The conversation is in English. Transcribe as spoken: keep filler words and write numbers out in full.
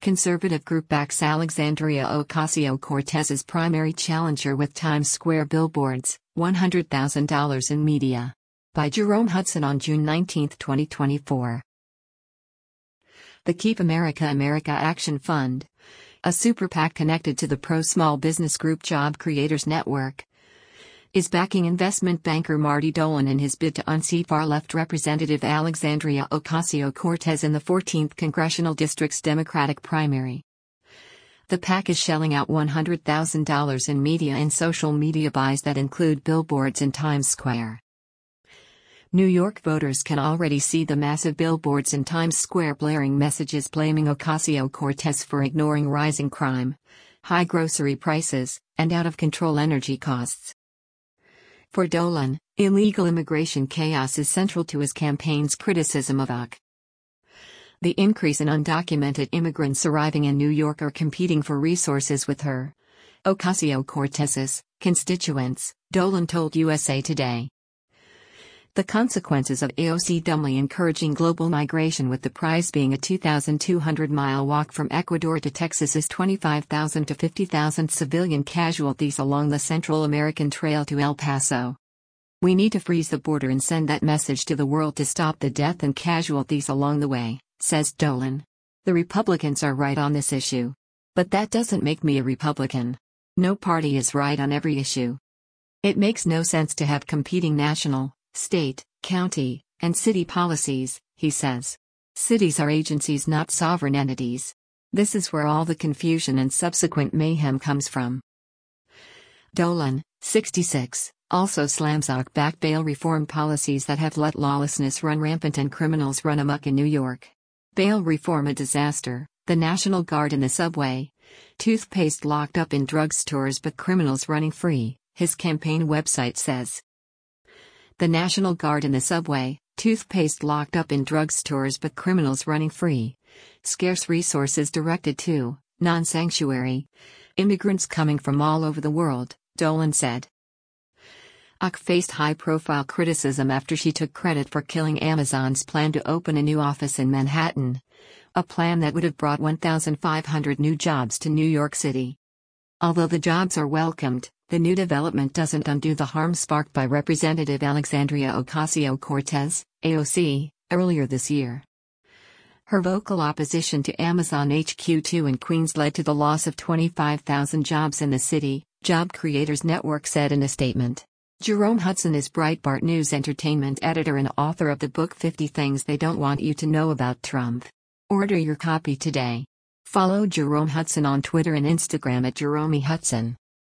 Conservative group backs Alexandria Ocasio-Cortez's primary challenger with Times Square billboards, one hundred thousand dollars in media. By Jerome Hudson on June nineteenth, twenty twenty-four. The Keep America America Action Fund, a super PAC connected to the pro-small business group Job Creators Network, is backing investment banker Marty Dolan in his bid to unseat far-left Representative Alexandria Ocasio-Cortez in the fourteenth Congressional District's Democratic primary. The PAC is shelling out one hundred thousand dollars in media and social media buys that include billboards in Times Square. New York voters can already see the massive billboards in Times Square blaring messages blaming Ocasio-Cortez for ignoring rising crime, high grocery prices, and out-of-control energy costs. For Dolan, illegal immigration chaos is central to his campaign's criticism of O C. The increase in undocumented immigrants arriving in New York are competing for resources with her, Ocasio-Cortez's, constituents, Dolan told U S A Today. The consequences of A O C dumbly encouraging global migration, with the prize being a two thousand two hundred mile walk from Ecuador to Texas, is twenty-five thousand to fifty thousand civilian casualties along the Central American Trail to El Paso. We need to freeze the border and send that message to the world to stop the death and casualties along the way, says Dolan. The Republicans are right on this issue. But that doesn't make me a Republican. No party is right on every issue. It makes no sense to have competing national, state, county, and city policies, he says. Cities are agencies, not sovereign entities. This is where all the confusion and subsequent mayhem comes from. Dolan, sixty-six, also slams O C-backed bail reform policies that have let lawlessness run rampant and criminals run amok in New York. Bail reform a disaster, the National Guard in the subway, toothpaste locked up in drugstores but criminals running free, his campaign website says. The National Guard in the subway, toothpaste locked up in drugstores but criminals running free. Scarce resources directed to non-sanctuary immigrants coming from all over the world, Dolan said. O C faced high-profile criticism after she took credit for killing Amazon's plan to open a new office in Manhattan, a plan that would have brought one thousand five hundred new jobs to New York City. Although the jobs are welcomed, the new development doesn't undo the harm sparked by Representative Alexandria Ocasio-Cortez, A O C, earlier this year. Her vocal opposition to Amazon H Q two in Queens led to the loss of twenty-five thousand jobs in the city, Job Creators Network said in a statement. Jerome Hudson is Breitbart News entertainment editor and author of the book fifty Things They Don't Want You to Know About Trump. Order your copy today. Follow Jerome Hudson on Twitter and Instagram at Jerome Hudson.